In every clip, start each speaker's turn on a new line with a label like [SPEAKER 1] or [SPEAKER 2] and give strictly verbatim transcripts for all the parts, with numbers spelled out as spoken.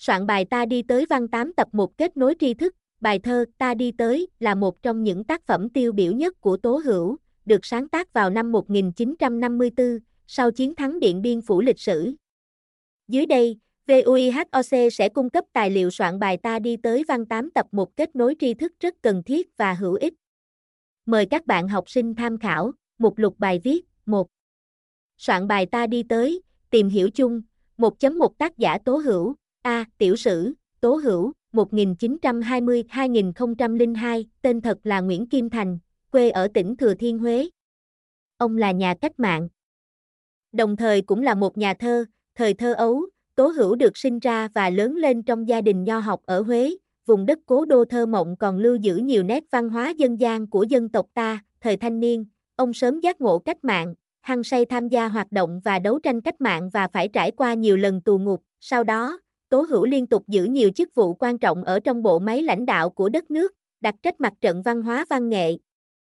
[SPEAKER 1] Soạn bài Ta đi tới văn tám tập một kết nối tri thức. Bài thơ Ta đi tới là một trong những tác phẩm tiêu biểu nhất của Tố Hữu, được sáng tác vào năm một nghìn chín trăm năm mươi tư, sau chiến thắng Điện Biên Phủ lịch sử. Dưới đây, vuihoc sẽ cung cấp tài liệu soạn bài Ta đi tới văn tám tập một kết nối tri thức rất cần thiết và hữu ích. Mời các bạn học sinh tham khảo. Mục lục bài viết. một. Soạn bài Ta đi tới, tìm hiểu chung. một chấm một Tác giả Tố Hữu. A. Tiểu sử, Tố Hữu, một nghìn chín trăm hai mươi đến hai nghìn không trăm lẻ hai, tên thật là Nguyễn Kim Thành, quê ở tỉnh Thừa Thiên Huế. Ông là nhà cách mạng, đồng thời cũng là một nhà thơ. Thời thơ ấu, Tố Hữu được sinh ra và lớn lên trong gia đình nho học ở Huế, vùng đất cố đô thơ mộng còn lưu giữ nhiều nét văn hóa dân gian của dân tộc ta. Thời thanh niên, ông sớm giác ngộ cách mạng, hăng say tham gia hoạt động và đấu tranh cách mạng và phải trải qua nhiều lần tù ngục. Sau đó, Tố Hữu liên tục giữ nhiều chức vụ quan trọng ở trong bộ máy lãnh đạo của đất nước, đặc trách mặt trận văn hóa văn nghệ.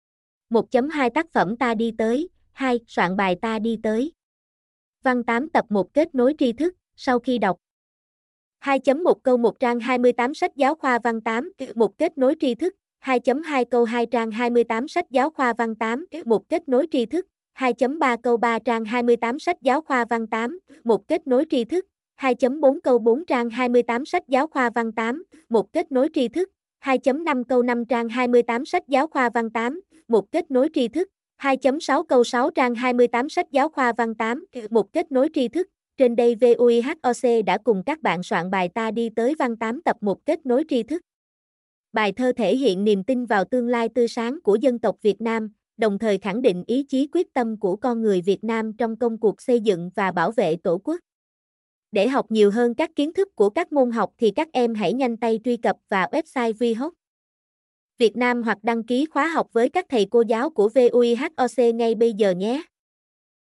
[SPEAKER 1] một chấm hai Tác phẩm Ta đi tới. hai. Soạn bài Ta đi tới văn tám tập một kết nối tri thức. Sau khi đọc hai chấm một câu một trang hai mươi tám sách giáo khoa văn tám, một kết nối tri thức. hai chấm hai câu hai trang hai mươi tám sách giáo khoa văn tám, một kết nối tri thức. hai chấm ba câu ba trang hai mươi tám sách giáo khoa văn tám, một kết nối tri thức. hai chấm bốn câu bốn trang hai mươi tám sách giáo khoa văn tám, một kết nối tri thức. hai chấm năm câu năm trang hai mươi tám sách giáo khoa văn tám, một kết nối tri thức. hai chấm sáu câu sáu trang hai mươi tám sách giáo khoa văn tám, một kết nối tri thức. Trên đây vuihoc đã cùng các bạn soạn bài Ta đi tới văn tám tập một kết nối tri thức. Bài thơ thể hiện niềm tin vào tương lai tươi sáng của dân tộc Việt Nam, đồng thời khẳng định ý chí quyết tâm của con người Việt Nam trong công cuộc xây dựng và bảo vệ Tổ quốc. Để học nhiều hơn các kiến thức của các môn học thì các em hãy nhanh tay truy cập vào website vuihoc Việt Nam hoặc đăng ký khóa học với các thầy cô giáo của vuihoc ngay bây giờ nhé.